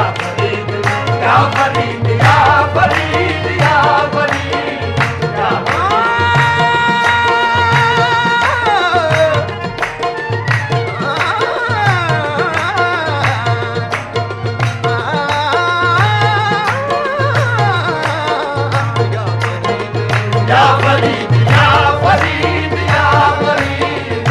फरीद या फरीद या फरीद या फरीद या फरीद या फरीद या फरीद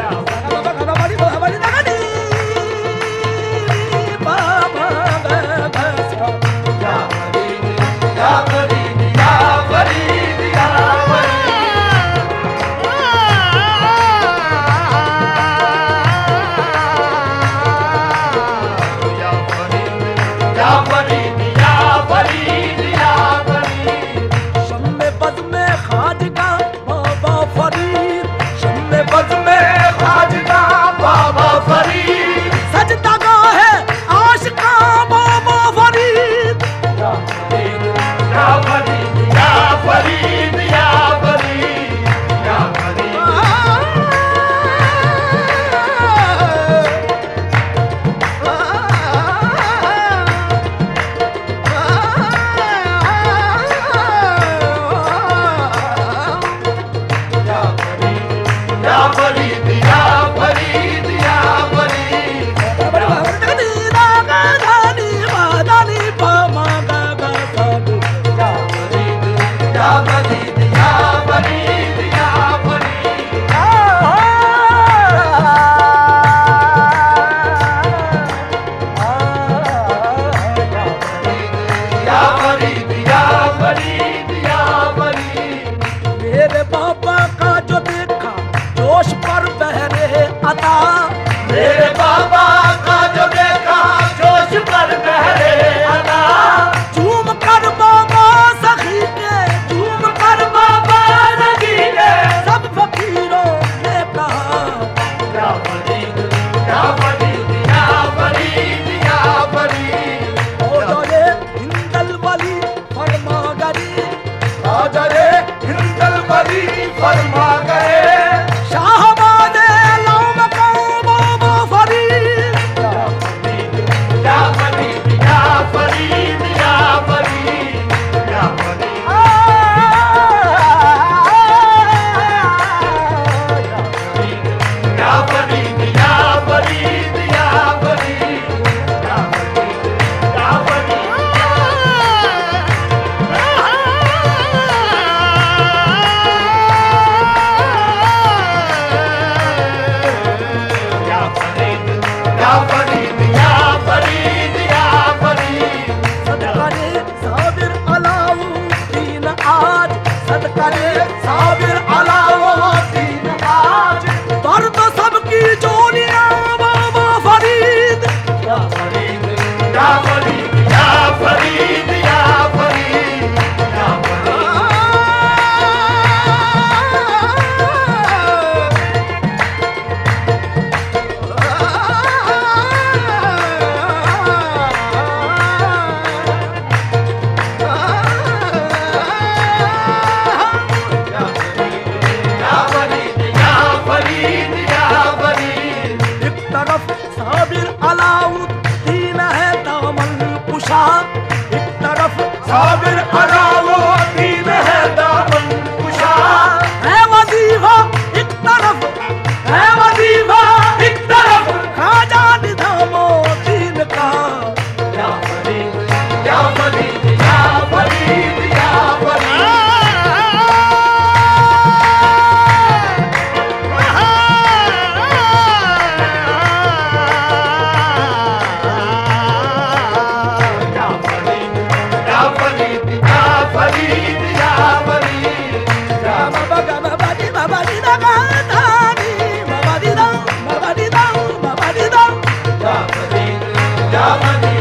मेरे बाबा का जो देखा जोश पर बहरे अदा झूम कर बाबा सखी के झूम कर बाबा नदी ने सब फकीरों ने कहा या फरीद या फरीद या फरीद या फरीद ओ रे हिंदल वली फरमा गरी राजरे हिंदल वली फरमा गए साबिर अलाउद्दीन आज पर तो सबकी जोलियां बाबा फरीद या फरीद या फरीद या फरीद या फरीद या साबिर अलाउद्दीन है दामन कुशा एक तरफ साबिर अलाउद्दीन है दामन कुशा है वजीफा एक तरफ है वजीफा एक तरफ खाजा निजामुद्दीन का या फरीद या फरीद या फरीद या फरीद Mabadi